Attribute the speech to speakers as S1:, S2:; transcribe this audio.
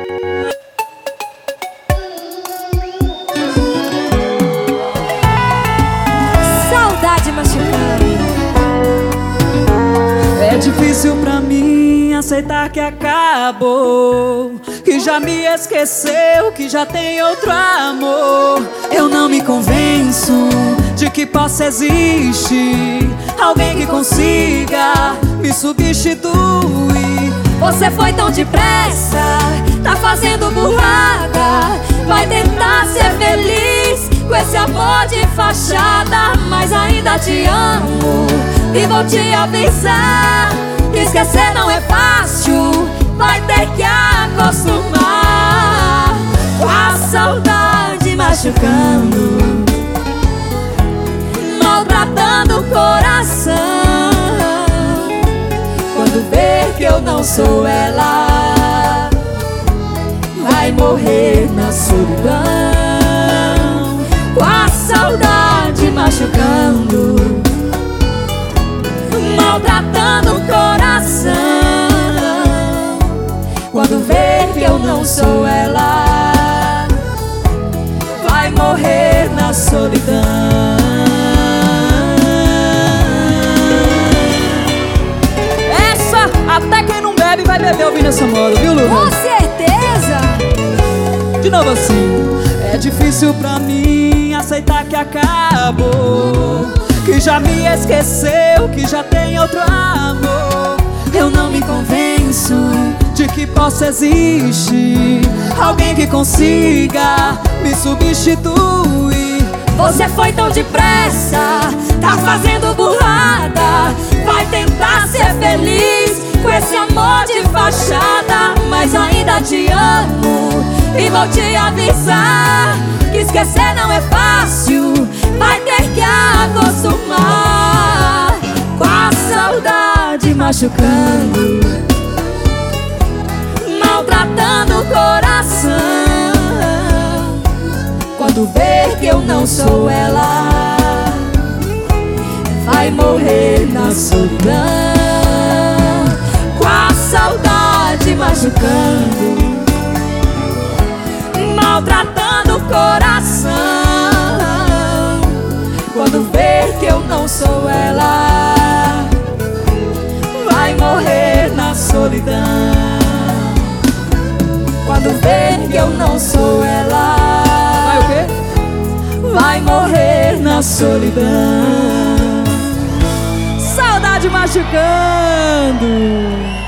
S1: Saudade machucando.
S2: É difícil pra mim aceitar que acabou, que já me esqueceu, que já tem outro amor. Eu não me convenço de que possa existir alguém que consiga me substituir.
S1: Você foi tão depressa, tá fazendo burrada. Vai tentar ser feliz com esse amor de fachada, mas ainda te amo e vou te avisar que esquecer não é fácil. Vai ter que acostumar com a saudade machucando, maltratando o coração. Quando ver que eu não sou ela, vai morrer na solidão. Com a saudade machucando, maltratando o coração. Quando ver que eu não sou ela, vai morrer na solidão.
S2: Até quem não bebe vai beber ouvindo essa moda, viu, Lu?
S1: Com certeza!
S2: De novo assim. É difícil pra mim aceitar que acabou, que já me esqueceu, que já tem outro amor. Eu não me convenço de que possa existir alguém que consiga me substituir.
S1: Você foi tão depressa, tá fazendo burrada. Vai tentar ser feliz com esse amor de fachada, mas ainda te amo e vou te avisar que esquecer não é fácil. Vai ter que acostumar com a saudade machucando, maltratando o coração. Quando ver que eu não sou ela, vai morrer na solidão. Com a saudade machucando, maltratando o coração. Quando ver que eu não sou ela, vai morrer na solidão. Quando ver que eu não sou ela,
S2: vai o quê?
S1: vai morrer na solidão.
S2: Saudade machucando.